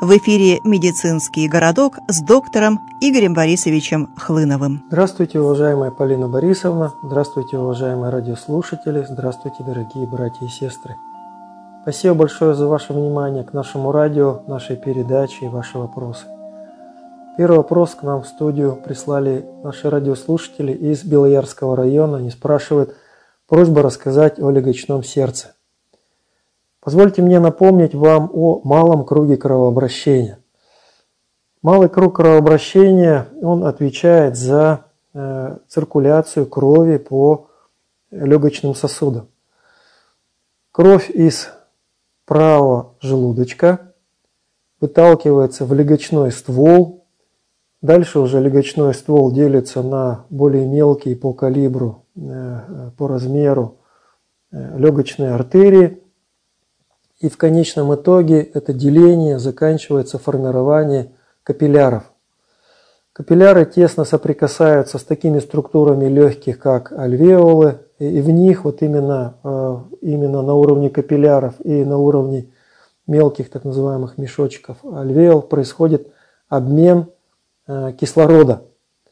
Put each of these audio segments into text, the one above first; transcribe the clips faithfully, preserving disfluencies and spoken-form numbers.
В эфире «Медицинский городок» с доктором Игорем Борисовичем Хлыновым. Здравствуйте, уважаемая Полина Борисовна. Здравствуйте, уважаемые радиослушатели. Здравствуйте, дорогие братья и сестры. Спасибо большое за ваше внимание к нашему радио, нашей передаче и ваши вопросы. Первый вопрос к нам в студию прислали наши радиослушатели из Белоярского района. Они спрашивают, просьба рассказать о легочном сердце. Позвольте мне напомнить вам о малом круге кровообращения. Малый круг кровообращения, он отвечает за э, циркуляцию крови по легочным сосудам. Кровь из правого желудочка выталкивается в легочной ствол. Дальше уже легочной ствол делится на более мелкие по калибру, э, по размеру э, легочные артерии. И в конечном итоге это деление заканчивается формированием капилляров. Капилляры тесно соприкасаются с такими структурами легких, как альвеолы, и в них вот именно, именно на уровне капилляров и на уровне мелких так называемых мешочков альвеол происходит обмен кислорода.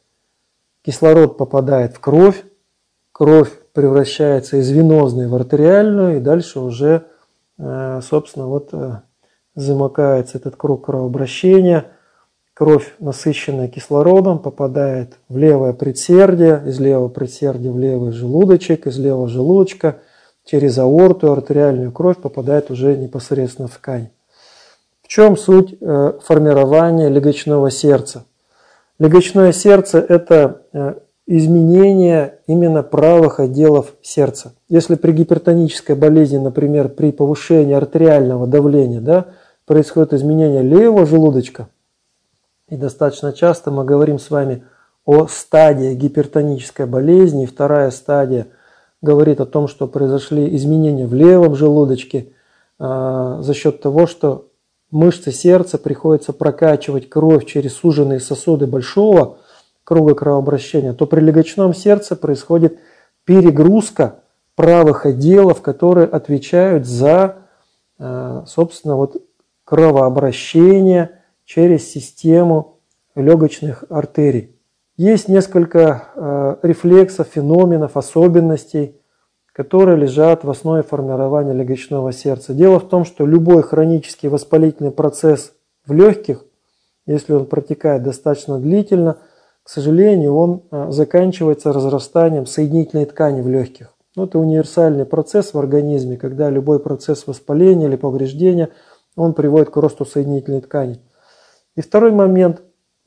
Кислород попадает в кровь, кровь превращается из венозной в артериальную, и дальше уже собственно, вот замыкается этот круг кровообращения. Кровь, насыщенная кислородом, попадает в левое предсердие, из левого предсердия в левый желудочек, из левого желудочка через аорту, артериальную кровь попадает уже непосредственно в ткань. В чем суть формирования легочного сердца? Легочное сердце – это изменение именно правых отделов сердца. Если при гипертонической болезни, например, при повышении артериального давления, да, происходит изменение левого желудочка, и достаточно часто мы говорим с вами о стадии гипертонической болезни, и вторая стадия говорит о том, что произошли изменения в левом желудочке э, за счет того, что мышцы сердца приходится прокачивать кровь через суженные сосуды большого круга кровообращения, то при легочном сердце происходит перегрузка правых отделов, которые отвечают за, собственно, вот кровообращение через систему легочных артерий. Есть несколько рефлексов, феноменов, особенностей, которые лежат в основе формирования легочного сердца. Дело в том, что любой хронический воспалительный процесс в легких, если он протекает достаточно длительно, к сожалению, он заканчивается разрастанием соединительной ткани в легких. Это универсальный процесс в организме, когда любой процесс воспаления или повреждения, он приводит к росту соединительной ткани. И второй момент,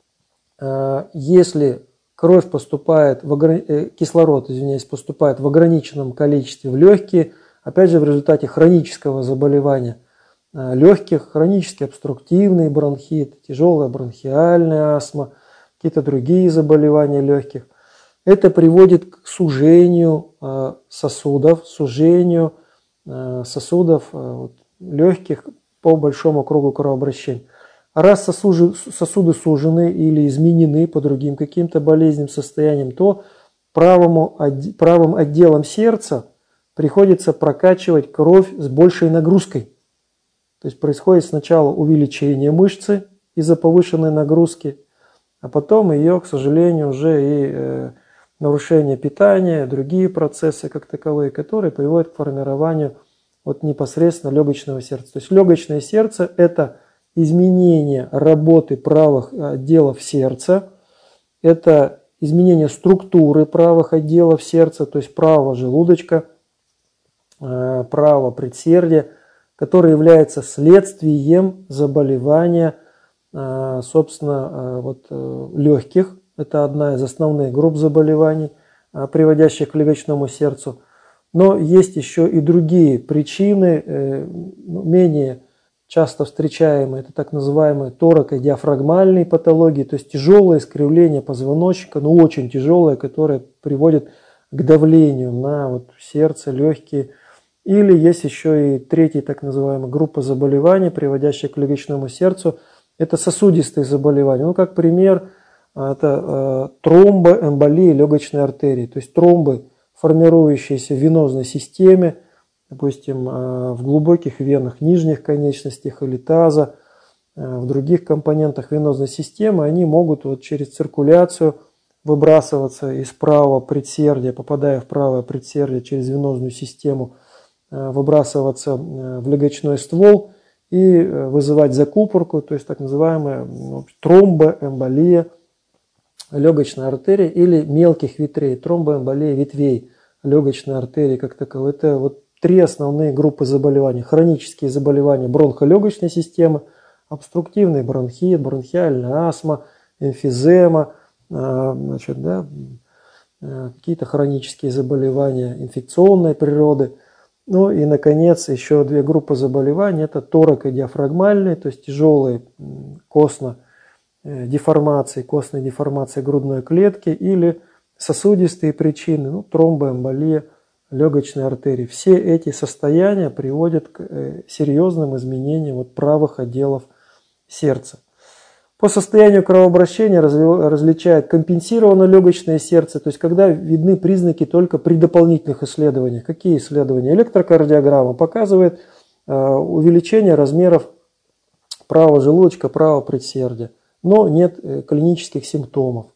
если кровь поступает, в огр... кислород, извиняюсь, поступает в ограниченном количестве в легкие, опять же в результате хронического заболевания легких, хронический обструктивный бронхит, тяжелая бронхиальная астма, какие-то другие заболевания легких. Это приводит к сужению сосудов, сужению сосудов легких по большому кругу кровообращения. А раз сосуды сужены или изменены по другим каким-то болезненным состояниям, то правому, правым отделом сердца приходится прокачивать кровь с большей нагрузкой. То есть происходит сначала увеличение мышцы из-за повышенной нагрузки, а потом ее, к сожалению, уже и э, нарушение питания, другие процессы как таковые, которые приводят к формированию вот непосредственно легочного сердца. То есть легочное сердце – это изменение работы правых отделов сердца, это изменение структуры правых отделов сердца, то есть правого желудочка, э, правого предсердия, которое является следствием заболевания собственно, вот, легких. Это одна из основных групп заболеваний, приводящих к легочному сердцу. Но есть еще и другие причины, менее часто встречаемые, это так называемые тороко-диафрагмальные патологии, то есть тяжелое искривление позвоночника, но очень тяжелое, которое приводит к давлению на вот сердце, легкие. Или есть еще и третья так называемая группа заболеваний, приводящих к легочному сердцу. Это сосудистые заболевания. Ну, как пример, это тромбоэмболия легочной артерии. То есть тромбы, формирующиеся в венозной системе, допустим, в глубоких венах нижних конечностях или таза, в других компонентах венозной системы, они могут вот через циркуляцию выбрасываться из правого предсердия, попадая в правое предсердие через венозную систему, выбрасываться в легочной ствол и вызывать закупорку, то есть так называемая тромбоэмболия легочной артерии или мелких ветвей, тромбоэмболия ветвей легочной артерии как таковой. Это вот три основные группы заболеваний. Хронические заболевания бронхолегочной системы, обструктивный бронхит, бронхиальная астма, эмфизема, значит, да, какие-то хронические заболевания инфекционной природы. Ну и, наконец, еще две группы заболеваний. Это торакодиафрагмальные, то есть тяжелые костно-деформации, костные деформации грудной клетки или сосудистые причины, ну, тромбоэмболия легочной артерии. Все эти состояния приводят к серьезным изменениям вот правых отделов сердца. По состоянию кровообращения различают компенсированное легочное сердце, то есть когда видны признаки только при дополнительных исследованиях. Какие исследования? Электрокардиограмма показывает увеличение размеров правого желудочка, правого предсердия, но нет клинических симптомов.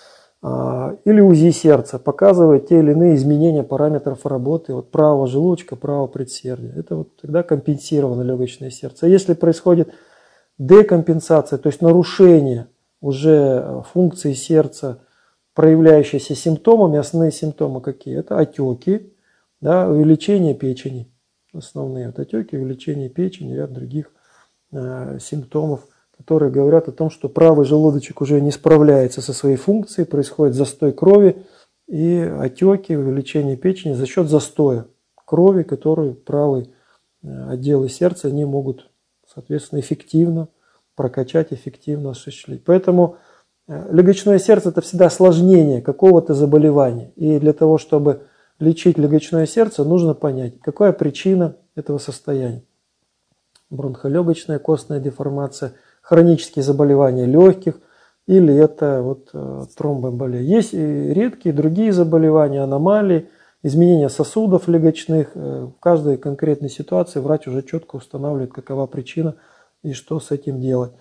Или УЗИ сердца показывает те или иные изменения параметров работы вот правого желудочка, правого предсердия. Это вот тогда компенсированное легочное сердце. А если происходит декомпенсация, то есть нарушение уже функции сердца, проявляющиеся симптомами, основные симптомы какие? Это отеки, да, увеличение печени. Основные вот отеки, увеличение печени, ряд других э, симптомов, которые говорят о том, что правый желудочек уже не справляется со своей функцией, происходит застой крови и отеки, увеличение печени за счет застоя крови, которую правые отделы сердца не могут, соответственно, эффективно прокачать, эффективно осуществить. Поэтому легочное сердце – это всегда осложнение какого-то заболевания. И для того, чтобы лечить легочное сердце, нужно понять, какая причина этого состояния. Бронхолегочная костная деформация, хронические заболевания легких или это вот тромбоэмболия. Есть и редкие другие заболевания, аномалии, изменения сосудов легочных. В каждой конкретной ситуации врач уже четко устанавливает, какова причина и что с этим делать.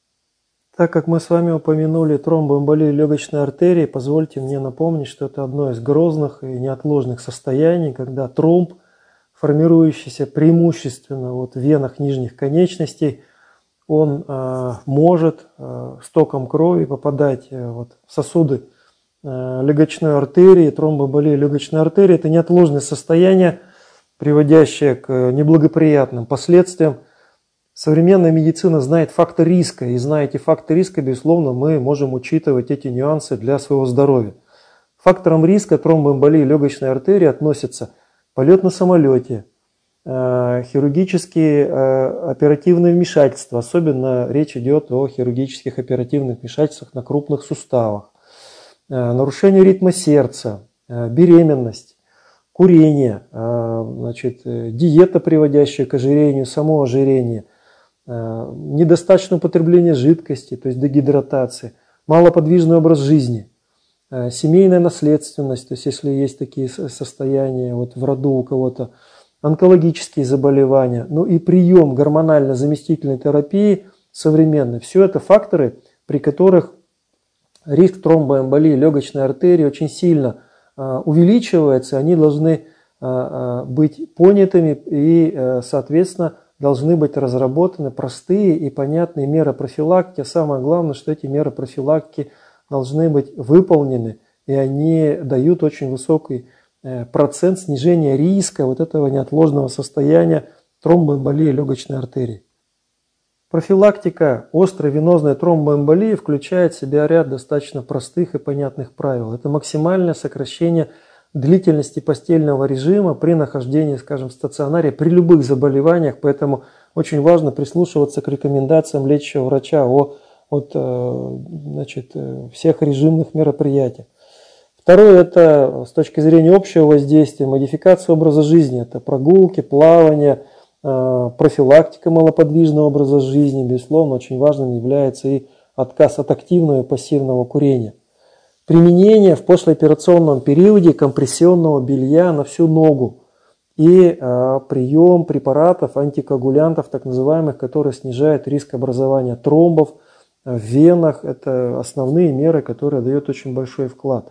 Так как мы с вами упомянули тромбоэмболию легочной артерии, позвольте мне напомнить, что это одно из грозных и неотложных состояний, когда тромб, формирующийся преимущественно вот в венах нижних конечностей, он э, может э, стоком крови попадать э, вот, в сосуды э, легочной артерии. Тромбоэмболия легочной артерии – это неотложное состояние, приводящее к неблагоприятным последствиям. Современная медицина знает факторы риска, и зная эти факторы риска, безусловно, мы можем учитывать эти нюансы для своего здоровья. Фактором риска тромбоэмболии легочной артерии относятся полет на самолете, хирургические оперативные вмешательства, особенно речь идет о хирургических оперативных вмешательствах на крупных суставах, нарушение ритма сердца, беременность, курение, значит, диета, приводящая к ожирению, само ожирение, недостаточное употребление жидкости, то есть дегидратация, малоподвижный образ жизни, семейная наследственность, то есть если есть такие состояния вот в роду у кого-то, онкологические заболевания, ну и прием гормонально-заместительной терапии современной. Все это факторы, при которых риск тромбоэмболии легочной артерии очень сильно э, увеличивается. Они должны э, быть понятыми и, э, соответственно, должны быть разработаны простые и понятные меры профилактики. А самое главное, что эти меры профилактики должны быть выполнены, и они дают очень высокий процент снижения риска вот этого неотложного состояния тромбоэмболии легочной артерии. Профилактика острой венозной тромбоэмболии включает в себя ряд достаточно простых и понятных правил. Это максимальное сокращение длительности постельного режима при нахождении, скажем, в стационаре при любых заболеваниях, поэтому очень важно прислушиваться к рекомендациям лечащего врача о, от значит, всех режимных мероприятиях. Второе – это с точки зрения общего воздействия, модификация образа жизни. Это прогулки, плавание, профилактика малоподвижного образа жизни. Безусловно, очень важным является и отказ от активного и пассивного курения. Применение в послеоперационном периоде компрессионного белья на всю ногу. и э, прием препаратов, антикоагулянтов, так называемых, которые снижают риск образования тромбов в венах. Это основные меры, которые дают очень большой вклад.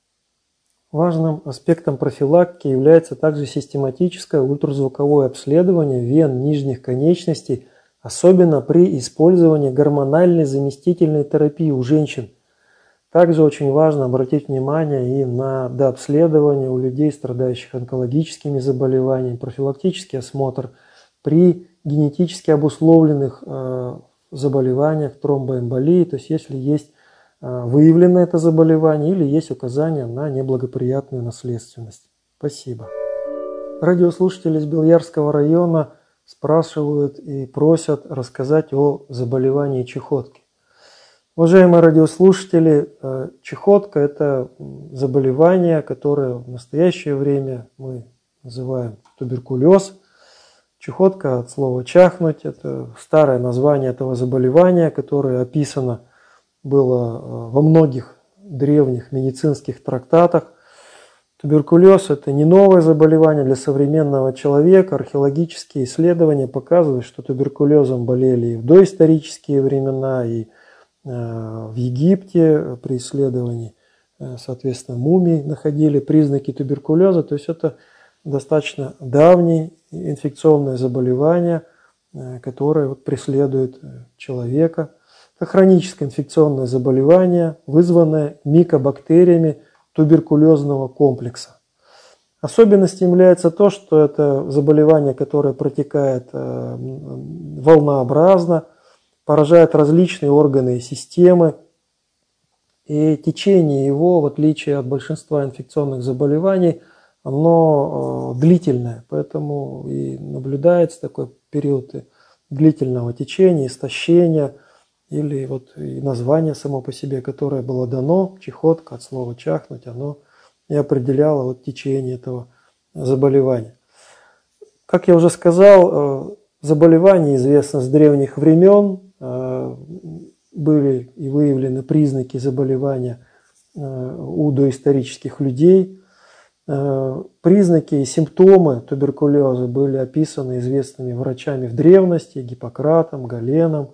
Важным аспектом профилактики является также систематическое ультразвуковое обследование вен нижних конечностей, особенно при использовании гормональной заместительной терапии у женщин. Также очень важно обратить внимание и на дообследование у людей, страдающих онкологическими заболеваниями, профилактический осмотр при генетически обусловленных э, заболеваниях, тромбоэмболии, то есть если есть э, выявлено это заболевание или есть указания на неблагоприятную наследственность. Спасибо. Радиослушатели из Белоярского района спрашивают и просят рассказать о заболевании чехотки. Уважаемые радиослушатели, чехотка – это заболевание, которое в настоящее время мы называем туберкулез. Чехотка от слова «чахнуть» – это старое название этого заболевания, которое описано было во многих древних медицинских трактатах. Туберкулез – это не новое заболевание для современного человека. Археологические исследования показывают, что туберкулезом болели и в доисторические времена, и в Египте при исследовании, соответственно, мумий находили признаки туберкулеза. То есть это достаточно давнее инфекционное заболевание, которое вот преследует человека. Это хроническое инфекционное заболевание, вызванное микобактериями туберкулезного комплекса. Особенностью является то, что это заболевание, которое протекает волнообразно, поражает различные органы и системы, и течение его, в отличие от большинства инфекционных заболеваний, оно длительное, поэтому и наблюдается такой период длительного течения, истощения, или вот и название само по себе, которое было дано, чехотка от слова «чахнуть», оно и определяло вот течение этого заболевания. Как я уже сказал, заболевание известно с древних времен, были и выявлены признаки заболевания у доисторических людей. Признаки и симптомы туберкулеза были описаны известными врачами в древности, Гиппократом, Галеном.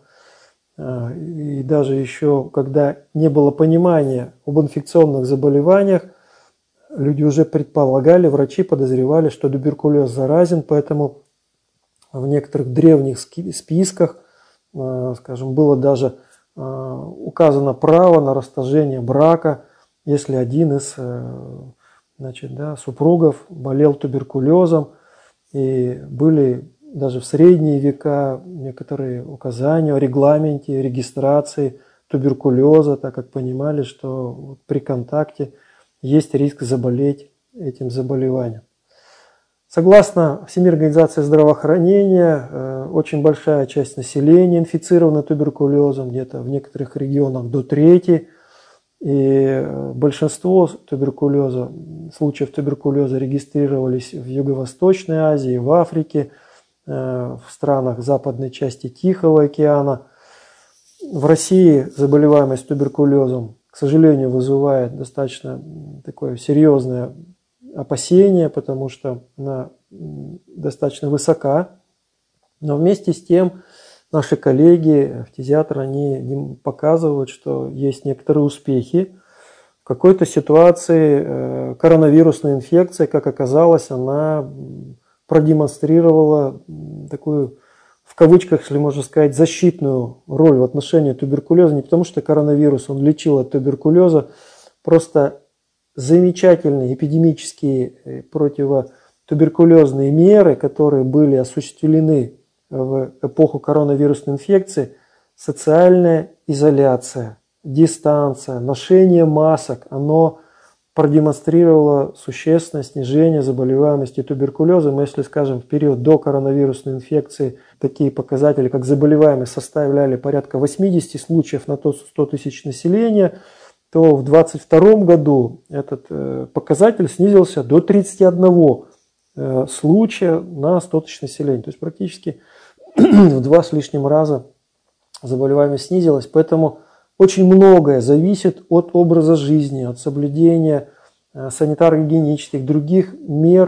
И даже еще, когда не было понимания об инфекционных заболеваниях, люди уже предполагали, врачи подозревали, что туберкулез заразен, поэтому в некоторых древних списках, скажем, было даже указано право на расторжение брака, если один из значит, да, супругов болел туберкулезом, и были даже в средние века некоторые указания о регламенте регистрации туберкулеза, так как понимали, что при контакте есть риск заболеть этим заболеванием. Согласно Всемирной организации здравоохранения, очень большая часть населения инфицирована туберкулезом, где-то в некоторых регионах до трети. И большинство туберкулеза, случаев туберкулеза регистрировались в Юго-Восточной Азии, в Африке, в странах западной части Тихого океана. В России заболеваемость туберкулезом, к сожалению, вызывает достаточно такое серьезное опасение, потому что она достаточно высока. Но вместе с тем наши коллеги, фтизиатры, они показывают, что есть некоторые успехи. В какой-то ситуации коронавирусная инфекция, как оказалось, она продемонстрировала такую, в кавычках, если можно сказать, защитную роль в отношении туберкулеза. Не потому что коронавирус, он лечил от туберкулеза, просто замечательные эпидемические противотуберкулезные меры, которые были осуществлены в эпоху коронавирусной инфекции, социальная изоляция, дистанция, ношение масок, оно продемонстрировало существенное снижение заболеваемости туберкулезом. Если, скажем, в период до коронавирусной инфекции такие показатели, как заболеваемость, составляли порядка восемьдесят случаев на сто тысяч населения, то в две тысячи двадцать втором году этот показатель снизился до тридцати одного случая на сто тысяч населения. То есть практически в два с лишним раза заболеваемость снизилась. Поэтому очень многое зависит от образа жизни, от соблюдения санитарно-гигиенических, других мер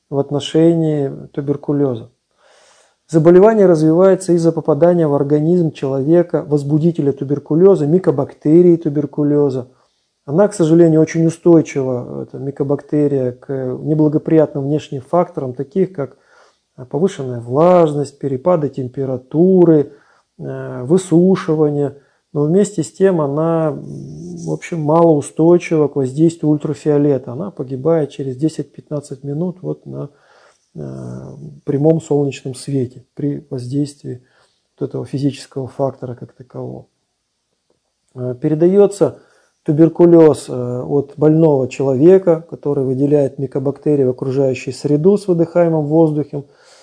в отношении туберкулеза. Заболевание развивается из-за попадания в организм человека возбудителя туберкулеза, микобактерии туберкулеза. Она, к сожалению, очень устойчива, эта микобактерия, к неблагоприятным внешним факторам, таких как повышенная влажность, перепады температуры, высушивание. Но вместе с тем она, в общем, малоустойчива к воздействию ультрафиолета. Она погибает через десять-пятнадцать минут вот на прямом солнечном свете при воздействии вот этого физического фактора как такового. Передается туберкулез от больного человека, который выделяет микобактерии в окружающую среду с выдыхаемым воздухом,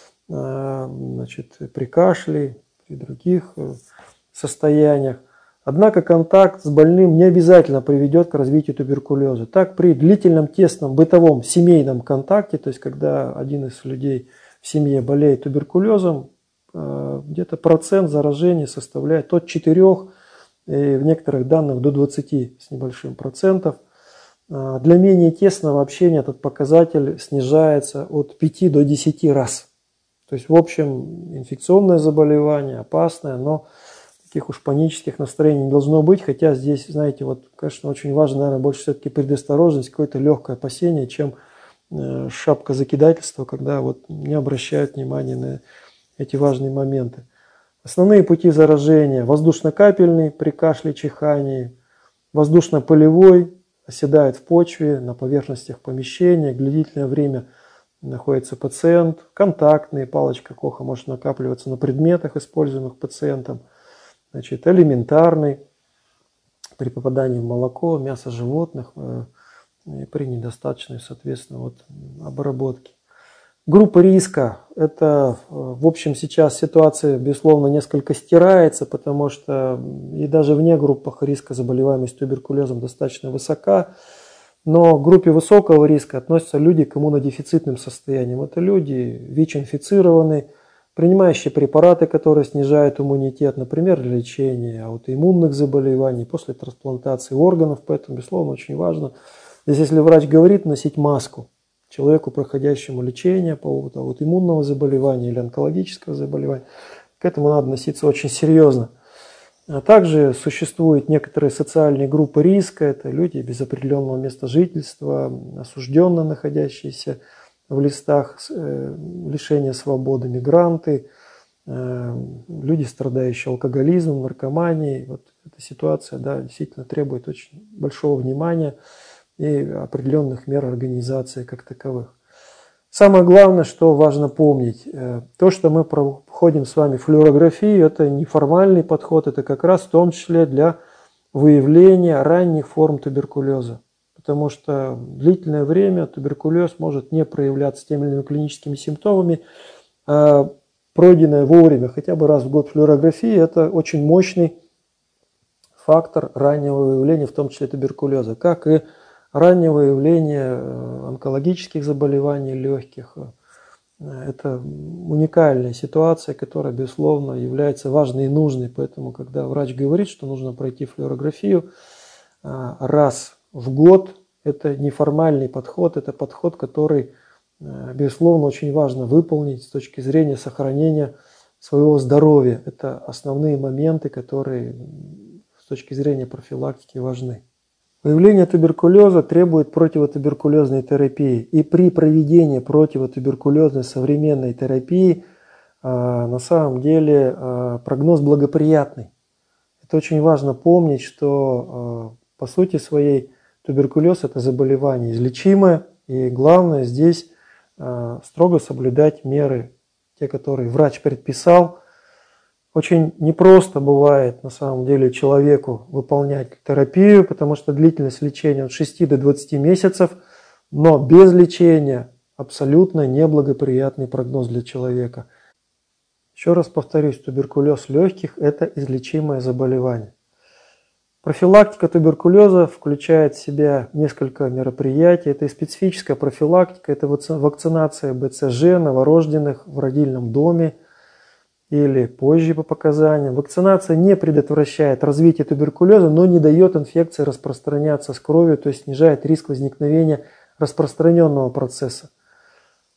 значит, при кашле, при других состояниях. Однако контакт с больным не обязательно приведет к развитию туберкулеза. Так, при длительном, тесном, бытовом, семейном контакте, то есть когда один из людей в семье болеет туберкулезом, где-то процент заражения составляет от четырёх, и в некоторых данных до двадцати с небольшим процентов. Для менее тесного общения этот показатель снижается от пяти до десяти раз. То есть, в общем, инфекционное заболевание, опасное, но таких уж панических настроений не должно быть, хотя здесь, знаете, вот, конечно, очень важно, наверное, больше все-таки предосторожность, какое-то легкое опасение, чем э, шапка закидательства, когда вот не обращают внимания на эти важные моменты. Основные пути заражения: воздушно-капельный при кашле, чихании, воздушно-полевой, оседает в почве, на поверхностях помещения, длительное время находится пациент, контактный, палочка Коха может накапливаться на предметах, используемых пациентом. Значит, элементарный, при попадании в молоко, мясо животных, и при недостаточной, соответственно, вот, обработке. Группа риска. Это, в общем, сейчас ситуация, безусловно, несколько стирается, потому что и даже вне группах риска заболеваемость туберкулезом достаточно высока. Но к группе высокого риска относятся люди к иммунодефицитным состояниям. Это люди ВИЧ-инфицированные, принимающие препараты, которые снижают иммунитет, например, для лечения аутоиммунных заболеваний, после трансплантации органов. Поэтому, безусловно, очень важно, здесь, если врач говорит, носить маску человеку, проходящему лечение по поводу аутоиммунного заболевания или онкологического заболевания, к этому надо относиться очень серьезно. А также существуют некоторые социальные группы риска. Это люди без определенного места жительства, осужденно находящиеся в листах лишения свободы, мигранты, люди, страдающие алкоголизмом, наркоманией. Вот эта ситуация, да, действительно требует очень большого внимания и определенных мер организации как таковых. Самое главное, что важно помнить, то, что мы проходим с вами флюорографию, это неформальный подход, это как раз в том числе для выявления ранних форм туберкулеза. Потому что длительное время туберкулез может не проявляться теми или иными клиническими симптомами, а пройденная вовремя, хотя бы раз в год флюорография, это очень мощный фактор раннего выявления, в том числе туберкулеза, как и раннего выявления онкологических заболеваний легких. Это уникальная ситуация, которая, безусловно, является важной и нужной. Поэтому, когда врач говорит, что нужно пройти флюорографию раз в год, это неформальный подход, это подход, который, безусловно, очень важно выполнить с точки зрения сохранения своего здоровья. Это основные моменты, которые с точки зрения профилактики важны. Выявление туберкулеза требует противотуберкулезной терапии. И при проведении противотуберкулезной современной терапии на самом деле прогноз благоприятный. Это очень важно помнить, что по сути своей туберкулез – это заболевание излечимое. И главное здесь строго соблюдать меры, те, которые врач предписал. Очень непросто бывает на самом деле человеку выполнять терапию, потому что длительность лечения от шести до двадцати месяцев, но без лечения абсолютно неблагоприятный прогноз для человека. Еще раз повторюсь, туберкулез легких – это излечимое заболевание. Профилактика туберкулеза включает в себя несколько мероприятий. Это и специфическая профилактика, это вакцинация бэ цэ жэ новорожденных в родильном доме или позже по показаниям. Вакцинация не предотвращает развитие туберкулеза, но не дает инфекции распространяться с кровью, то есть снижает риск возникновения распространенного процесса.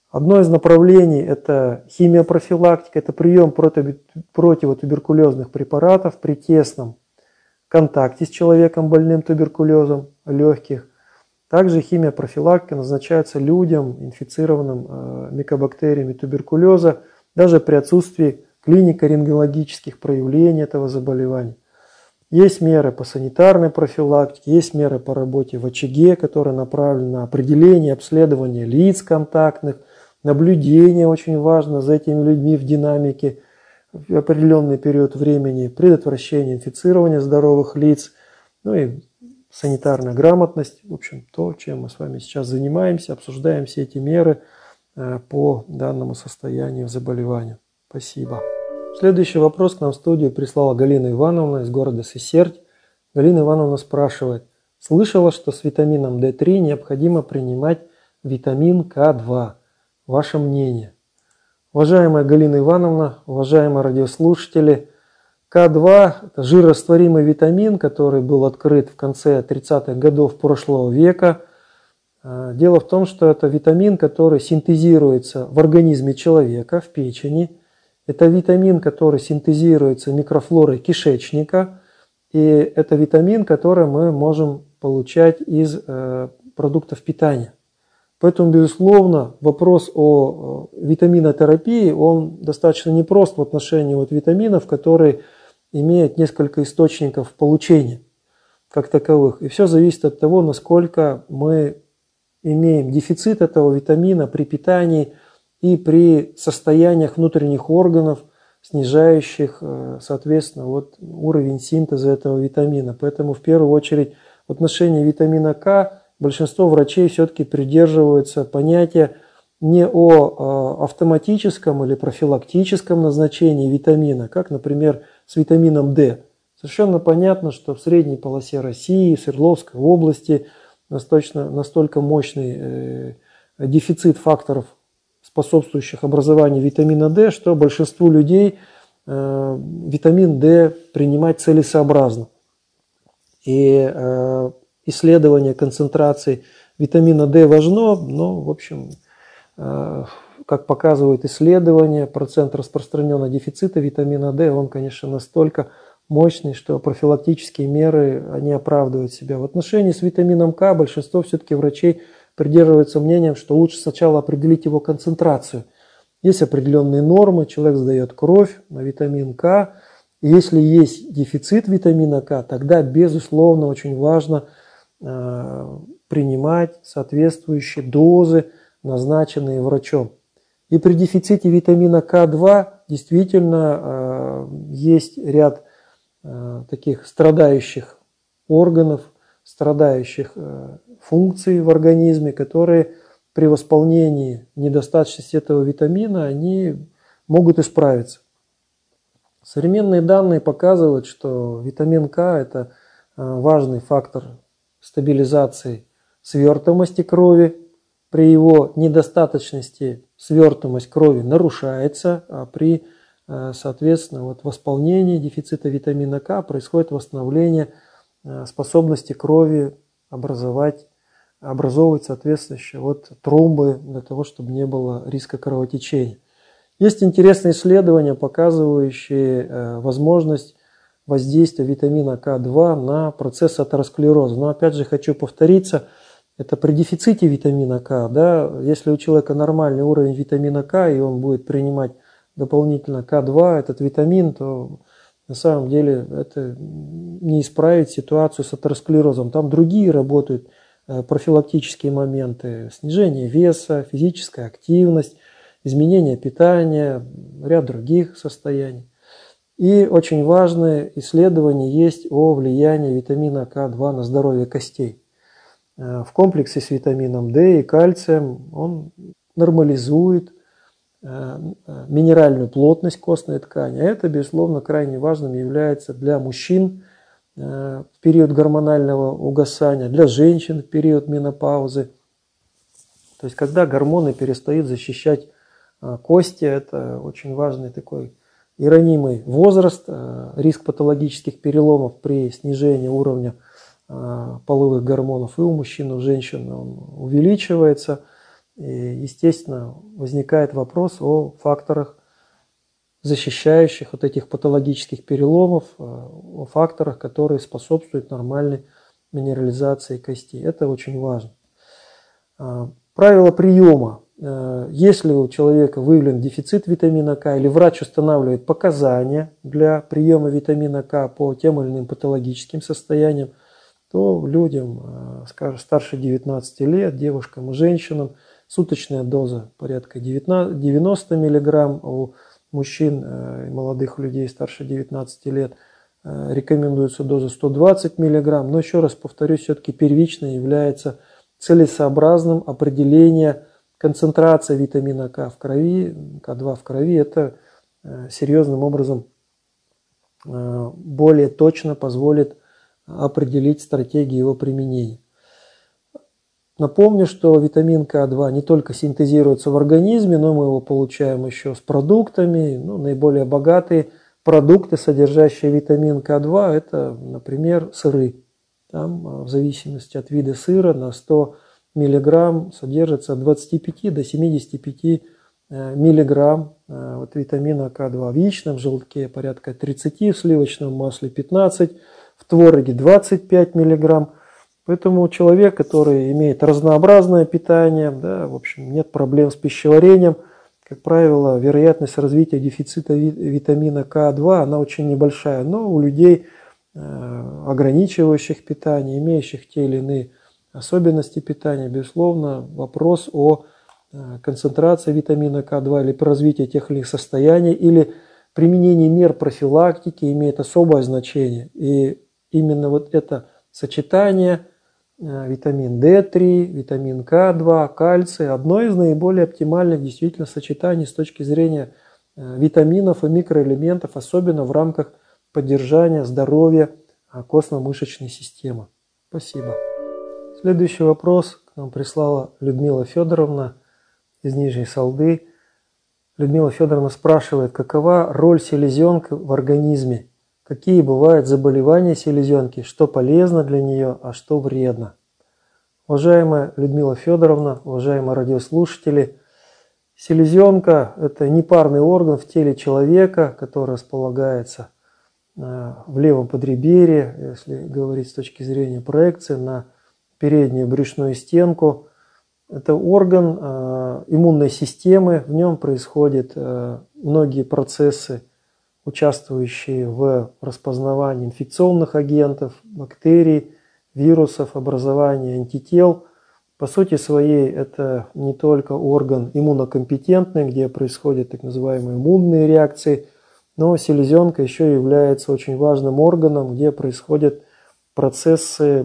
Одно из направлений – это химиопрофилактика, это прием противотуберкулезных препаратов при тесном контакте с человеком, больным туберкулезом легких. Также химиопрофилактика назначается людям, инфицированным микобактериями туберкулеза, даже при отсутствии клинико-рентгенологических проявлений этого заболевания. Есть меры по санитарной профилактике, есть меры по работе в очаге, которые направлены на определение, обследование лиц контактных, наблюдение очень важно за этими людьми в динамике в определенный период времени, предотвращение инфицирования здоровых лиц, ну и санитарная грамотность. В общем, то, чем мы с вами сейчас занимаемся, обсуждаем все эти меры по данному состоянию заболевания. Спасибо. Следующий вопрос к нам в студию прислала Галина Ивановна из города Сысерть. Галина Ивановна спрашивает: слышала, что с витамином дэ три необходимо принимать витамин ка два. Ваше мнение? Уважаемая Галина Ивановна, уважаемые радиослушатели, ка два – это жирорастворимый витамин, который был открыт в конце тридцатых годов прошлого века. Дело в том, что это витамин, который синтезируется в организме человека, в печени. Это витамин, который синтезируется микрофлорой кишечника. И это витамин, который мы можем получать из э, продуктов питания. Поэтому, безусловно, вопрос о витаминотерапии, он достаточно непрост в отношении вот витаминов, которые имеют несколько источников получения как таковых. И все зависит от того, насколько мы имеем дефицит этого витамина при питании и при состояниях внутренних органов, снижающих, соответственно, вот уровень синтеза этого витамина. Поэтому в первую очередь в отношении витамина К большинство врачей все-таки придерживаются понятия не о автоматическом или профилактическом назначении витамина, как, например, с витамином D. Совершенно понятно, что в средней полосе России, в Свердловской области настолько, настолько мощный дефицит факторов, способствующих образованию витамина D, что большинству людей э, витамин D принимать целесообразно. И э, исследование концентрации витамина D важно, но, в общем, э, как показывают исследования, процент распространенного дефицита витамина D, он, конечно, настолько мощный, что профилактические меры, они оправдывают себя. В отношении с витамином К большинство все-таки врачей придерживаются мнением, что лучше сначала определить его концентрацию. Есть определенные нормы, человек сдает кровь на витамин К. И если есть дефицит витамина К, тогда, безусловно, очень важно э, принимать соответствующие дозы, назначенные врачом. И при дефиците витамина Ка два действительно э, есть ряд э, таких страдающих органов, страдающих э, функций в организме, которые при восполнении недостаточности этого витамина, они могут исправиться. Современные данные показывают, что витамин К – это важный фактор стабилизации свертываемости крови. При его недостаточности свертываемость крови нарушается, а при, соответственно, вот восполнении дефицита витамина К происходит восстановление способности крови образовать, образовывать соответствующие вот тромбы для того, чтобы не было риска кровотечения. Есть интересные исследования, показывающие э, возможность воздействия витамина Ка два на процесс атеросклероза. Но опять же хочу повториться, это при дефиците витамина К. Да, если у человека нормальный уровень витамина К, и он будет принимать дополнительно Ка два, этот витамин, то на самом деле это не исправит ситуацию с атеросклерозом. Там другие работают профилактические моменты: снижение веса, физическая активность, изменение питания, ряд других состояний. И очень важное исследование есть о влиянии витамина Ка два на здоровье костей. В комплексе с витамином D и кальцием он нормализует минеральную плотность костной ткани. А это, безусловно, крайне важным является для мужчин в период гормонального угасания, для женщин в период менопаузы. То есть, когда гормоны перестают защищать кости, это очень важный такой и ранимый возраст, риск патологических переломов при снижении уровня половых гормонов и у мужчин, и у женщин он увеличивается. И, естественно, возникает вопрос о факторах, защищающих от этих патологических переломов, о факторах, которые способствуют нормальной минерализации костей. Это очень важно. Правило приема. Если у человека выявлен дефицит витамина К или врач устанавливает показания для приема витамина К по тем или иным патологическим состояниям, то людям, скажем, старше девятнадцати лет, девушкам и женщинам, суточная доза порядка девяноста миллиграмм, у мужчин и молодых людей старше девятнадцати лет рекомендуется доза сто двадцать миллиграмм. Но еще раз повторюсь, все-таки первично является целесообразным определение концентрации витамина К в крови, К два в крови. Это серьезным образом более точно позволит определить стратегию его применения. Напомню, что витамин К два не только синтезируется в организме, но мы его получаем еще с продуктами. Ну, наиболее богатые продукты, содержащие витамин К два, это, например, сыры. Там, в зависимости от вида сыра, на сто миллиграмм содержится от двадцати пяти до семидесяти пяти миллиграмм вот, витамина К два. В яичном желтке порядка тридцати, в сливочном масле пятнадцать, в твороге двадцать пять миллиграмм. Поэтому человек, который имеет разнообразное питание, да, в общем, нет проблем с пищеварением, как правило, вероятность развития дефицита витамина К два, она очень небольшая. Но у людей, ограничивающих питание, имеющих те или иные особенности питания, безусловно, вопрос о концентрации витамина К два или по развитию тех или иных состояний, или применении мер профилактики имеет особое значение. И именно вот это сочетание витамин дэ три, витамин К два, кальций – одно из наиболее оптимальных действительно сочетаний с точки зрения витаминов и микроэлементов, особенно в рамках поддержания здоровья костно-мышечной системы. Спасибо. Следующий вопрос к нам прислала Людмила Федоровна из Нижней Салды. Людмила Федоровна спрашивает, какова роль селезенки в организме? Какие бывают заболевания селезенки, что полезно для нее, а что вредно? Уважаемая Людмила Федоровна, уважаемые радиослушатели, селезенка – это непарный орган в теле человека, который располагается в левом подреберье, если говорить с точки зрения проекции, на переднюю брюшную стенку. Это орган иммунной системы, в нем происходят многие процессы, участвующие в распознавании инфекционных агентов, бактерий, вирусов, образовании антител. По сути своей это не только орган иммунокомпетентный, где происходят так называемые иммунные реакции, но селезенка еще является очень важным органом, где происходят процессы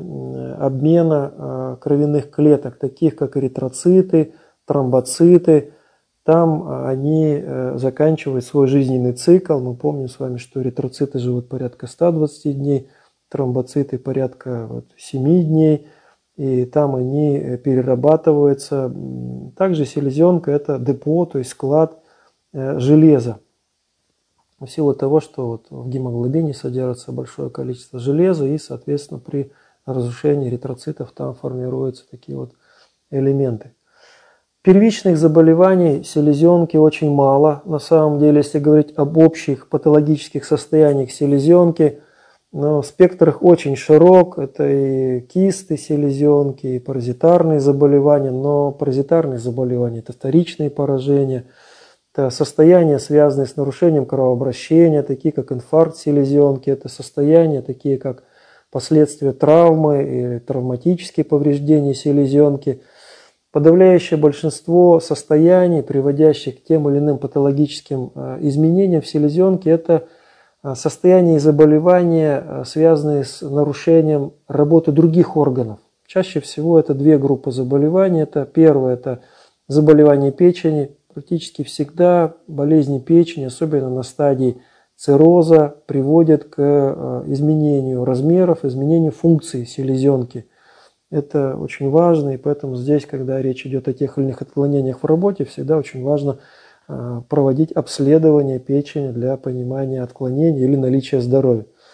обмена кровяных клеток, таких как эритроциты, тромбоциты. Там они заканчивают свой жизненный цикл. Мы помним с вами, что эритроциты живут порядка ста двадцати дней, тромбоциты порядка вот, семи дней, и там они перерабатываются. Также селезенка – это депо, то есть склад железа. В силу того, что вот в гемоглобине содержится большое количество железа, и, соответственно, при разрушении эритроцитов там формируются такие вот элементы. Первичных заболеваний селезенки очень мало. На самом деле, если говорить об общих патологических состояниях селезенки, но спектр их очень широк. Это и кисты селезенки, и паразитарные заболевания. Но паразитарные заболевания – это вторичные поражения. Это состояния, связанные с нарушением кровообращения, такие как инфаркт селезенки. Это состояния, такие как последствия травмы или травматические повреждения селезенки. Подавляющее большинство состояний, приводящих к тем или иным патологическим изменениям в селезенке, это состояния и заболевания, связанные с нарушением работы других органов. Чаще всего это две группы заболеваний. Это первое – это заболевания печени. Практически всегда болезни печени, особенно на стадии цирроза, приводят к изменению размеров, изменению функции селезенки. Это очень важно, и поэтому здесь, когда речь идет о тех или иных отклонениях в работе, всегда очень важно проводить обследование печени для понимания отклонений или наличия здоровья.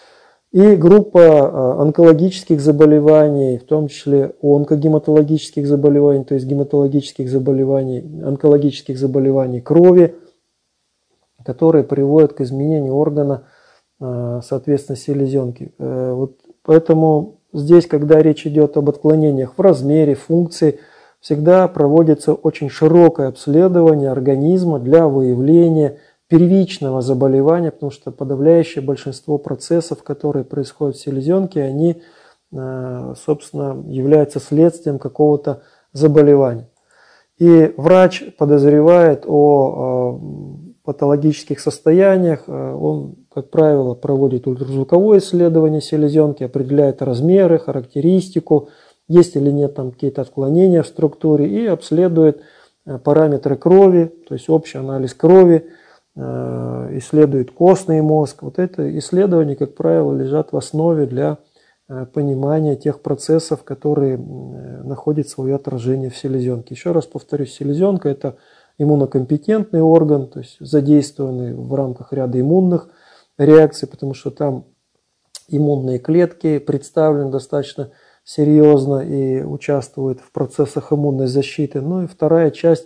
И группа онкологических заболеваний, в том числе онкогематологических заболеваний, то есть гематологических заболеваний, онкологических заболеваний крови, которые приводят к изменению органа, соответственно, селезенки. Вот поэтому здесь, когда речь идет об отклонениях в размере, функции, всегда проводится очень широкое обследование организма для выявления первичного заболевания, потому что подавляющее большинство процессов, которые происходят в селезенке, они, собственно, являются следствием какого-то заболевания. И врач подозревает о патологических состояниях, он, как правило, проводит ультразвуковое исследование селезенки, определяет размеры, характеристику, есть или нет там какие-то отклонения в структуре, и обследует параметры крови, то есть общий анализ крови, исследует костный мозг. Вот это исследования, как правило, лежат в основе для понимания тех процессов, которые находят свое отражение в селезенке. Еще раз повторюсь, селезенка – это иммунокомпетентный орган, то есть задействованный в рамках ряда иммунных реакций, потому что там иммунные клетки представлены достаточно серьезно и участвуют в процессах иммунной защиты. Ну и вторая часть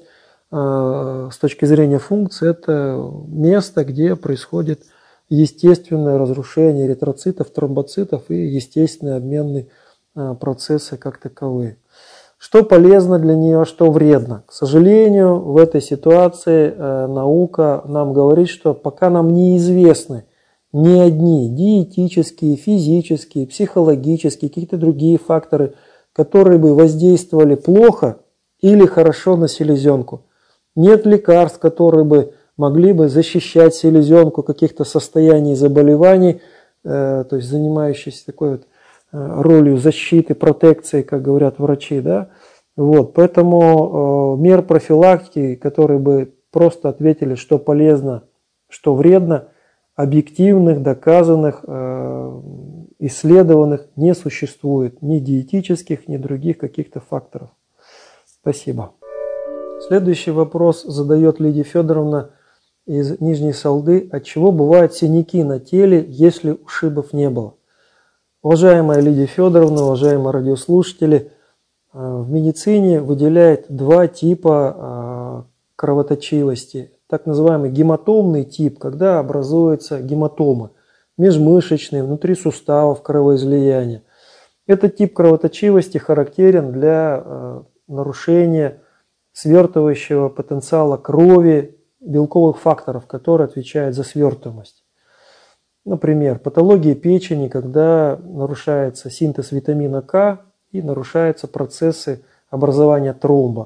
с точки зрения функции – это место, где происходит естественное разрушение эритроцитов, тромбоцитов и естественные обменные процессы как таковые. Что полезно для нее, что вредно? К сожалению, в этой ситуации наука нам говорит, что пока нам неизвестны ни одни диетические, физические, психологические, какие-то другие факторы, которые бы воздействовали плохо или хорошо на селезенку. Нет лекарств, которые бы могли бы защищать селезенку каких-то состояний заболеваний, то есть занимающихся такой вот ролью защиты, протекции, как говорят врачи, да. Вот, поэтому э, мер профилактики, которые бы просто ответили, что полезно, что вредно, объективных, доказанных, э, исследованных не существует ни диетических, ни других каких-то факторов. Спасибо. Следующий вопрос задает Лидия Федоровна из Нижней Салды. От чего бывают синяки на теле, если ушибов не было? Уважаемая Лидия Федоровна, уважаемые радиослушатели, в медицине выделяют два типа кровоточивости. Так называемый гематомный тип, когда образуется гематома, межмышечные, внутри суставов кровоизлияния. Этот тип кровоточивости характерен для нарушения свертывающего потенциала крови, белковых факторов, которые отвечают за свертываемость. Например, патология печени, когда нарушается синтез витамина К и нарушаются процессы образования тромба.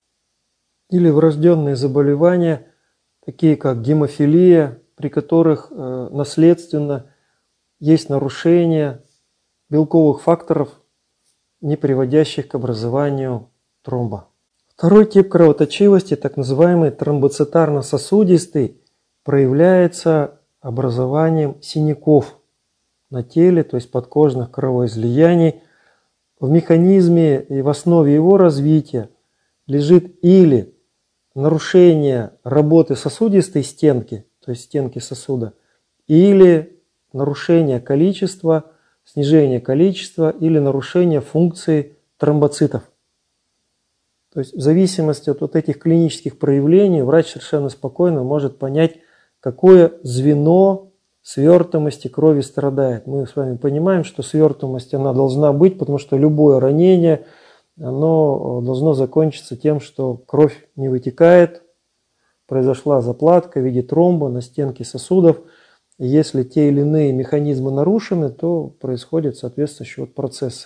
Или врожденные заболевания, такие как гемофилия, при которых э, наследственно есть нарушение белковых факторов, не приводящих к образованию тромба. Второй тип кровоточивости, так называемый тромбоцитарно-сосудистый, проявляется образованием синяков на теле, то есть подкожных кровоизлияний. В механизме и в основе его развития лежит или нарушение работы сосудистой стенки, то есть стенки сосуда, или нарушение количества, снижение количества или нарушение функции тромбоцитов. То есть в зависимости от вот этих клинических проявлений врач совершенно спокойно может понять, какое звено свертываемости крови страдает. Мы с вами понимаем, что свертываемость она должна быть, потому что любое ранение оно должно закончиться тем, что кровь не вытекает, произошла заплатка в виде тромба на стенке сосудов. И если те или иные механизмы нарушены, то происходит соответствующий вот процесс.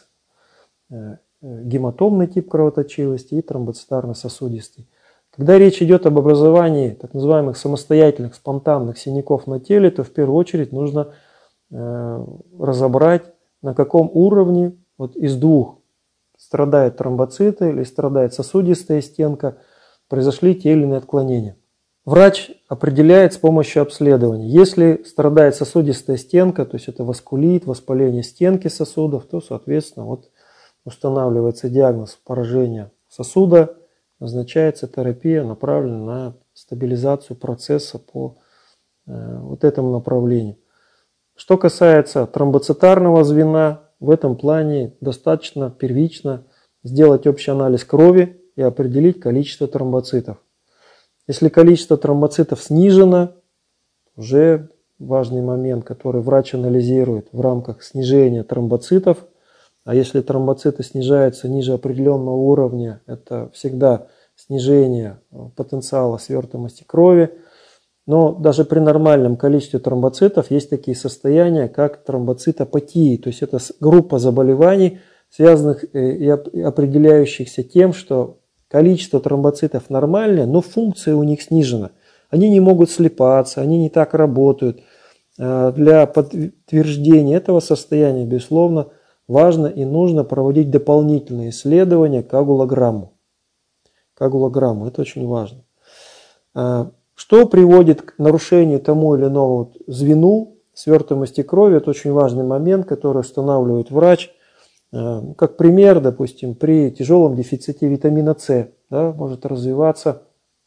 Гематомный тип кровоточивости и тромбоцитарно-сосудистый. Когда речь идет об образовании так называемых самостоятельных спонтанных синяков на теле, то в первую очередь нужно э, разобрать, на каком уровне вот из двух страдают тромбоциты или страдает сосудистая стенка, произошли те или иные отклонения. Врач определяет с помощью обследования. Если страдает сосудистая стенка, то есть это васкулит, воспаление стенки сосудов, то, соответственно, вот устанавливается диагноз поражения сосуда, назначается терапия, направленная на стабилизацию процесса по э, вот этому направлению. Что касается тромбоцитарного звена, в этом плане достаточно первично сделать общий анализ крови и определить количество тромбоцитов. Если количество тромбоцитов снижено, уже важный момент, который врач анализирует в рамках снижения тромбоцитов. А если тромбоциты снижаются ниже определенного уровня, это всегда снижение потенциала свертываемости крови. Но даже при нормальном количестве тромбоцитов есть такие состояния, как тромбоцитопатии. То есть это группа заболеваний, связанных и определяющихся тем, что количество тромбоцитов нормальное, но функция у них снижена. Они не могут слипаться, они не так работают. Для подтверждения этого состояния, безусловно, важно и нужно проводить дополнительные исследования коагулограмму. Коагулограмму, это очень важно. Что приводит к нарушению тому или иному звену свертываемости крови, это очень важный момент, который устанавливает врач. Как пример, допустим, при тяжелом дефиците витамина С, да, может развиваться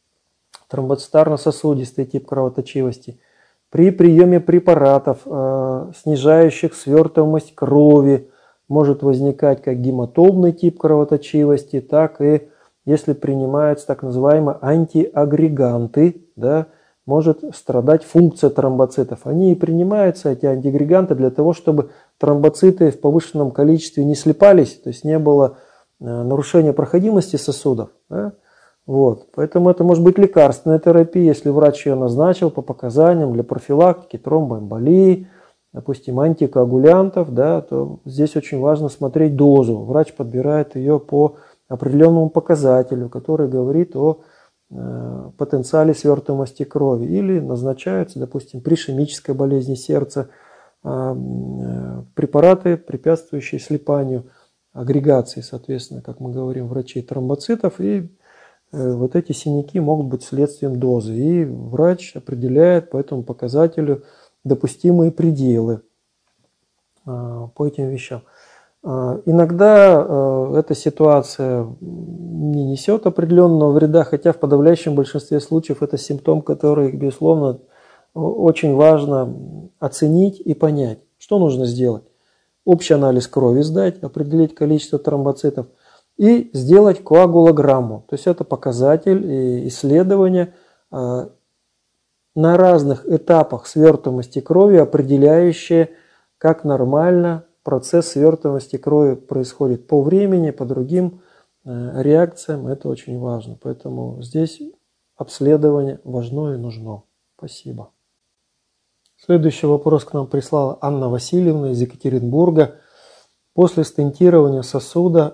тромбоцитарно-сосудистый тип кровоточивости. При приеме препаратов, э, снижающих свертываемость крови, может возникать как гематомный тип кровоточивости, так и если принимаются так называемые антиагреганты, да, может страдать функция тромбоцитов. Они и принимаются, эти антиагреганты, для того, чтобы тромбоциты в повышенном количестве не слипались, то есть не было э, нарушения проходимости сосудов. Да? Вот. Поэтому это может быть лекарственная терапия, если врач ее назначил по показаниям для профилактики тромбоэмболии, допустим, антикоагулянтов, да, то здесь очень важно смотреть дозу. Врач подбирает ее по определенному показателю, который говорит о э, потенциале свертываемости крови. Или назначаются, допустим, при ишемической болезни сердца э, э, препараты, препятствующие слипанию, агрегации, соответственно, как мы говорим, врачей тромбоцитов. И э, вот эти синяки могут быть следствием дозы. И врач определяет по этому показателю допустимые пределы э, по этим вещам. Иногда эта ситуация не несет определенного вреда, хотя в подавляющем большинстве случаев это симптом, который, безусловно, очень важно оценить и понять. Что нужно сделать? Общий анализ крови сдать, определить количество тромбоцитов и сделать коагулограмму. То есть это показатель исследования на разных этапах свертываемости крови, определяющие, как нормально процесс свертываемости крови происходит по времени, по другим э, реакциям. Это очень важно. Поэтому здесь обследование важно и нужно. Спасибо. Следующий вопрос к нам прислала Анна Васильевна из Екатеринбурга. После стентирования сосуда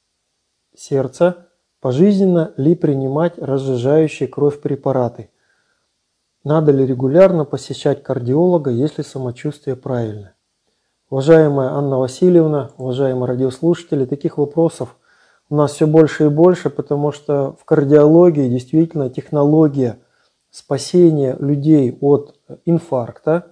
сердца пожизненно ли принимать разжижающие кровь препараты? Надо ли регулярно посещать кардиолога, если самочувствие правильное? Уважаемая Анна Васильевна, уважаемые радиослушатели, таких вопросов у нас все больше и больше, потому что в кардиологии действительно технология спасения людей от инфаркта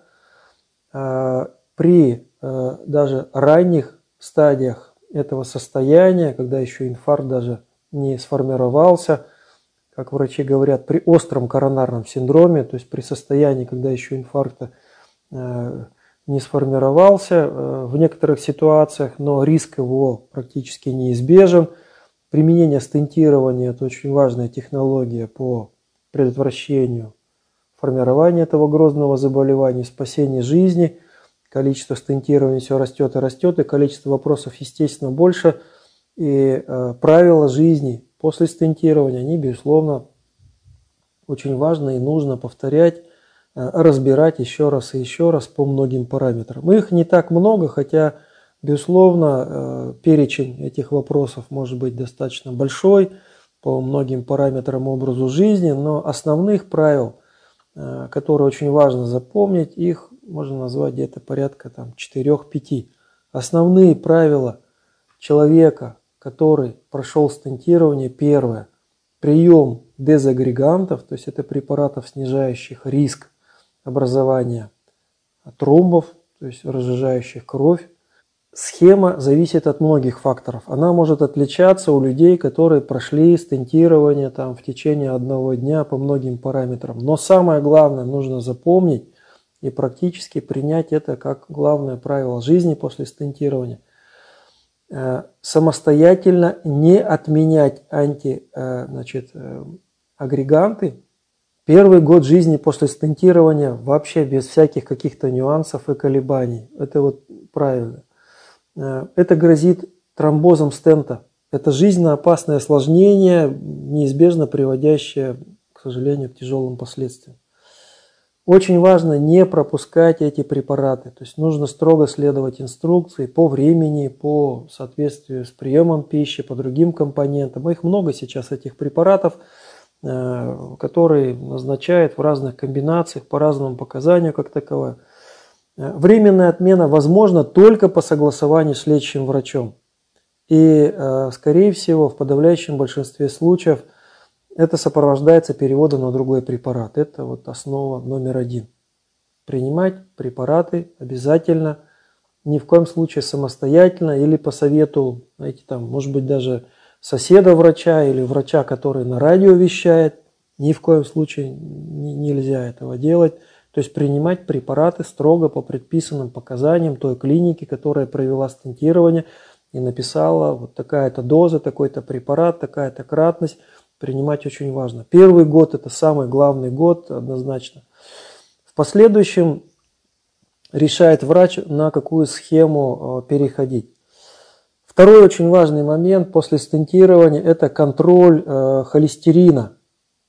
э, при э, даже ранних стадиях этого состояния, когда еще инфаркт даже не сформировался, как врачи говорят, при остром коронарном синдроме, то есть при состоянии, когда еще инфаркта э, не сформировался в некоторых ситуациях, но риск его практически неизбежен. Применение стентирования – это очень важная технология по предотвращению формирования этого грозного заболевания, спасения жизни. Количество стентирований все растет и растет, и количество вопросов, естественно, больше. И э, правила жизни после стентирования, они, безусловно, очень важно и нужно повторять, разбирать еще раз и еще раз по многим параметрам. Их не так много, хотя, безусловно, перечень этих вопросов может быть достаточно большой по многим параметрам образу жизни, но основных правил, которые очень важно запомнить, их можно назвать где-то порядка там четыре-пять. Основные правила человека, который прошел стентирование: первое, прием дезагрегантов, то есть это препаратов, снижающих риск образования тромбов, то есть разжижающих кровь. Схема зависит от многих факторов. Она может отличаться у людей, которые прошли стентирование там, в течение одного дня по многим параметрам. Но самое главное нужно запомнить, и практически принять это как главное правило жизни после стентирования. Самостоятельно не отменять анти, значит, агреганты первый год жизни после стентирования вообще без всяких каких-то нюансов и колебаний. Это вот правильно. Это грозит тромбозом стента. Это жизненно опасное осложнение, неизбежно приводящее, к сожалению, к тяжелым последствиям. Очень важно не пропускать эти препараты. То есть нужно строго следовать инструкции по времени, по соответствию с приемом пищи, по другим компонентам. Их много сейчас, этих препаратов, которые назначают в разных комбинациях, по разному показанию как таковое. Временная отмена возможна только по согласованию с лечащим врачом. И, скорее всего, в подавляющем большинстве случаев это сопровождается переводом на другой препарат. Это вот основа номер один. Принимать препараты обязательно, ни в коем случае самостоятельно или по совету, знаете, там, может быть, даже соседа врача или врача, который на радио вещает. Ни в коем случае нельзя этого делать. То есть принимать препараты строго по предписанным показаниям той клиники, которая провела стентирование и написала вот такая-то доза, такой-то препарат, такая-то кратность. Принимать очень важно. Первый год – это самый главный год, однозначно. В последующем решает врач, на какую схему переходить. Второй очень важный момент после стентирования – это контроль холестерина.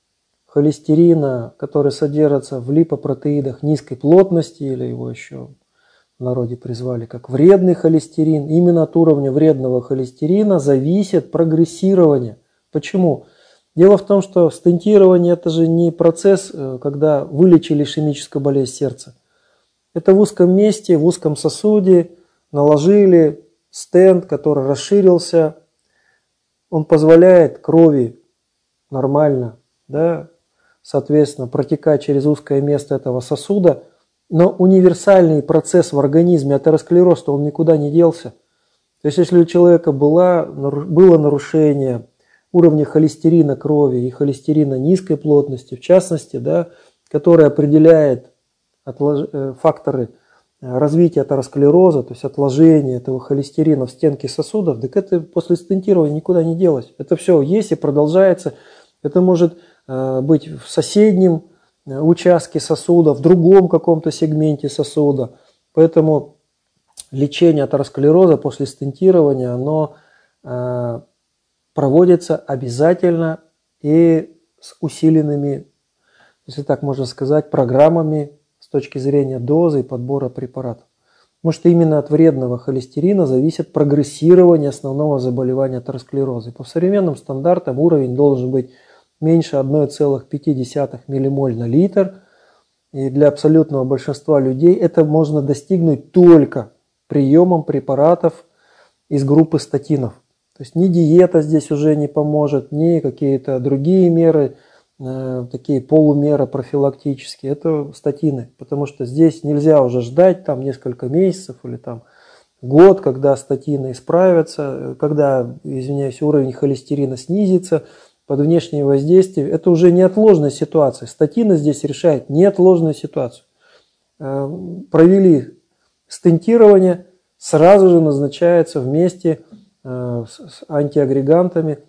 Холестерина, который содержится в липопротеидах низкой плотности, или его еще в народе призвали как вредный холестерин. Именно от уровня вредного холестерина зависит прогрессирование. Почему? Дело в том, что стентирование – это же не процесс, когда вылечили ишемическую болезнь сердца. Это в узком месте, в узком сосуде наложили стент, который расширился. Он позволяет крови нормально, да, соответственно, протекать через узкое место этого сосуда. Но универсальный процесс в организме, атеросклероз, то он никуда не делся. То есть, если у человека была, было нарушение уровня холестерина крови и холестерина низкой плотности, в частности, да, который определяет отлож... факторы развития атеросклероза, то есть отложение этого холестерина в стенке сосудов, так это после стентирования никуда не делось. Это все есть и продолжается. Это может быть в соседнем участке сосуда, в другом каком-то сегменте сосуда. Поэтому лечение атеросклероза после стентирования, оно проводится обязательно и с усиленными, если так можно сказать, программами с точки зрения дозы и подбора препаратов. Потому что именно от вредного холестерина зависит прогрессирование основного заболевания атеросклероза. По современным стандартам уровень должен быть меньше одна целая пять десятых миллимоль на литр. И для абсолютного большинства людей это можно достигнуть только приемом препаратов из группы статинов. То есть ни диета здесь уже не поможет, ни какие-то другие меры, э, такие полумеры профилактические. Это статины, потому что здесь нельзя уже ждать там несколько месяцев или там год, когда статины исправятся, когда, извиняюсь, уровень холестерина снизится под внешнее воздействие. Это уже неотложная ситуация. Статины здесь решают неотложную ситуацию. Э, провели стентирование, сразу же назначается вместе с антиагрегантами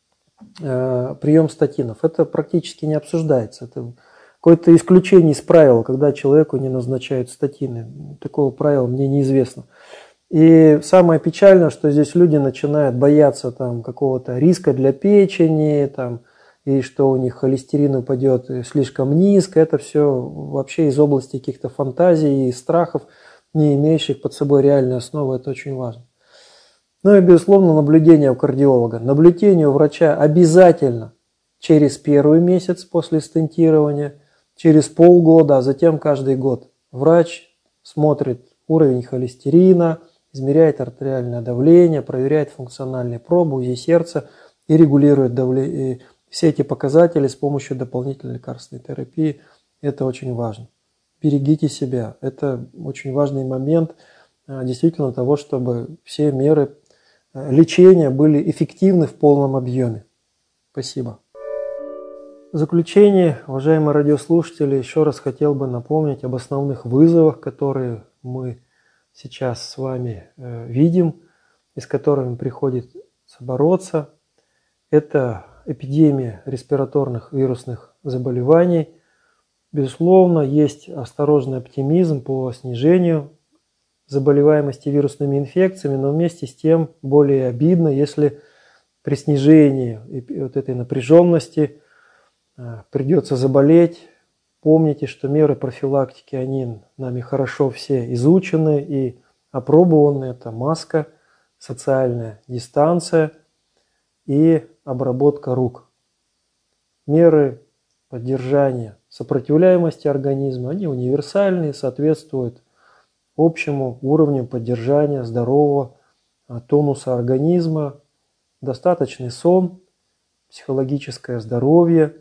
прием статинов. Это практически не обсуждается. Это какое-то исключение из правила, когда человеку не назначают статины. Такого правила мне неизвестно. И самое печальное, что здесь люди начинают бояться там какого-то риска для печени, там, и что у них холестерин упадет слишком низко. Это все вообще из области каких-то фантазий и страхов, не имеющих под собой реальной основы. Это очень важно. Ну и, безусловно, наблюдение у кардиолога. Наблюдение у врача обязательно через первый месяц после стентирования, через полгода, а затем каждый год. Врач смотрит уровень холестерина, измеряет артериальное давление, проверяет функциональные пробы, УЗИ сердца и регулирует давление. Все эти показатели с помощью дополнительной лекарственной терапии. Это очень важно. Берегите себя. Это очень важный момент действительно того, чтобы все меры лечения были эффективны в полном объеме. Спасибо. В заключение, уважаемые радиослушатели, еще раз хотел бы напомнить об основных вызовах, которые мы сейчас с вами э, видим и с которыми приходится бороться. Это эпидемия респираторных вирусных заболеваний. Безусловно, есть осторожный оптимизм по снижению заболеваемости вирусными инфекциями, но вместе с тем более обидно, если при снижении вот этой напряженности придется заболеть. Помните, что меры профилактики, они нами хорошо все изучены и опробованы. Это маска, социальная дистанция и обработка рук. Меры поддержания сопротивляемости организма, они универсальные, соответствуют общему уровню поддержания здорового тонуса организма, достаточный сон, психологическое здоровье,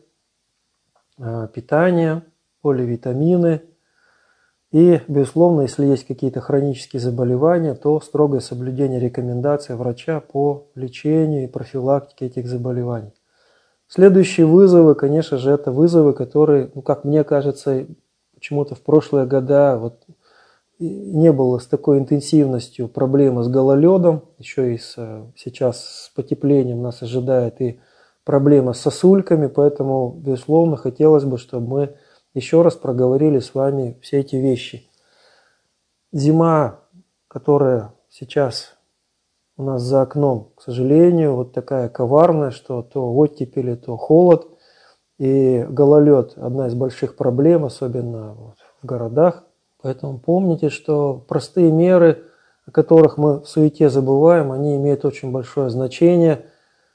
питание, поливитамины и, безусловно, если есть какие-то хронические заболевания, то строгое соблюдение рекомендаций врача по лечению и профилактике этих заболеваний. Следующие вызовы, конечно же, это вызовы, которые, ну, как мне кажется, почему-то в прошлые года вот не было с такой интенсивностью проблемы с гололедом. Еще и с, сейчас с потеплением нас ожидает и проблема с сосульками, поэтому, безусловно, хотелось бы, чтобы мы еще раз проговорили с вами все эти вещи. Зима, которая сейчас у нас за окном, к сожалению, вот такая коварная, что то оттепели, то холод. И гололед – одна из больших проблем, особенно вот в городах. Поэтому помните, что простые меры, о которых мы в суете забываем, они имеют очень большое значение.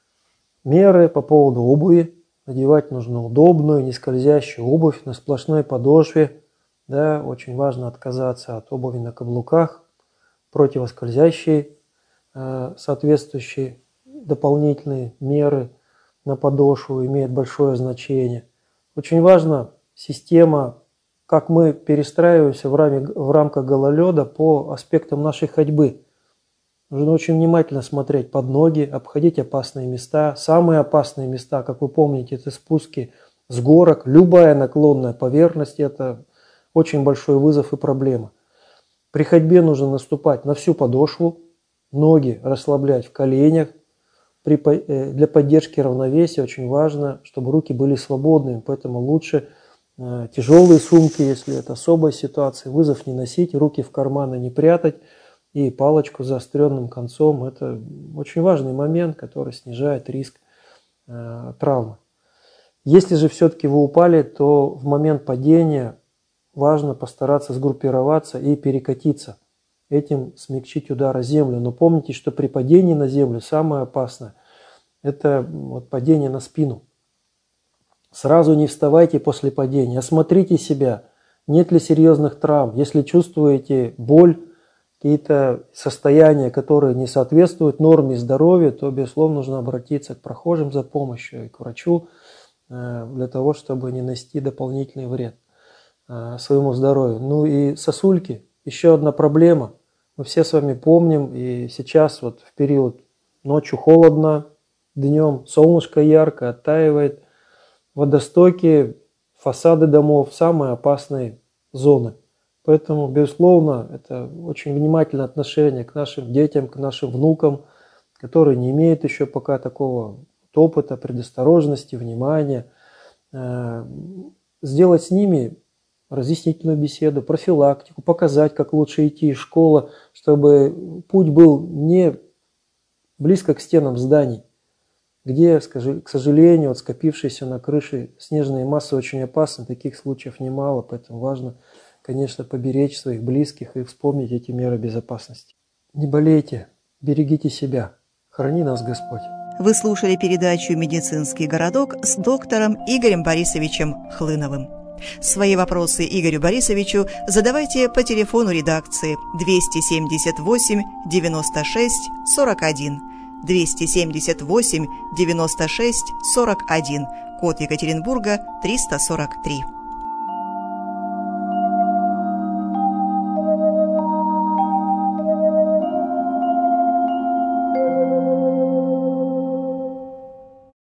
Меры по поводу обуви. Надевать нужно удобную, не скользящую обувь на сплошной подошве. Да, очень важно отказаться от обуви на каблуках, противоскользящие, э, соответствующие дополнительные меры на подошву имеют большое значение. Очень важна система, как мы перестраиваемся в, раме, в рамках гололеда по аспектам нашей ходьбы. Нужно очень внимательно смотреть под ноги, обходить опасные места. Самые опасные места, как вы помните, это спуски с горок. Любая наклонная поверхность – это очень большой вызов и проблема. При ходьбе нужно наступать на всю подошву, ноги расслаблять в коленях. При, для поддержки равновесия очень важно, чтобы руки были свободными, поэтому лучше э, тяжелые сумки, если это особая ситуация, вызов не носить, руки в карманы не прятать. И палочку с заостренным концом – это очень важный момент, который снижает риск э, травмы. Если же все-таки вы упали, то в момент падения важно постараться сгруппироваться и перекатиться. Этим смягчить удар о землю. Но помните, что при падении на землю самое опасное – это вот падение на спину. Сразу не вставайте после падения, осмотрите себя, нет ли серьезных травм. Если чувствуете боль, какие-то состояния, которые не соответствуют норме здоровья, то, безусловно, нужно обратиться к прохожим за помощью и к врачу для того, чтобы не нанести дополнительный вред своему здоровью. Ну и сосульки – еще одна проблема. Мы все с вами помним, и сейчас вот в период ночью холодно, днем солнышко ярко, оттаивает. Водостоки, фасады домов – самые опасные зоны. Поэтому, безусловно, это очень внимательное отношение к нашим детям, к нашим внукам, которые не имеют еще пока такого опыта, предосторожности, внимания. Сделать с ними разъяснительную беседу, профилактику, показать, как лучше идти из школы, чтобы путь был не близко к стенам зданий, где, к сожалению, вот скопившиеся на крыше снежные массы очень опасны, таких случаев немало, поэтому важно, конечно, поберечь своих близких и вспомнить эти меры безопасности. Не болейте, берегите себя. Храни нас Господь. Вы слушали передачу «Медицинский городок» с доктором Игорем Борисовичем Хлыновым. Свои вопросы Игорю Борисовичу задавайте по телефону редакции двести семьдесят восемь девяносто шесть сорок один, двести семьдесят восемь девяносто шесть сорок один, код Екатеринбурга триста сорок три.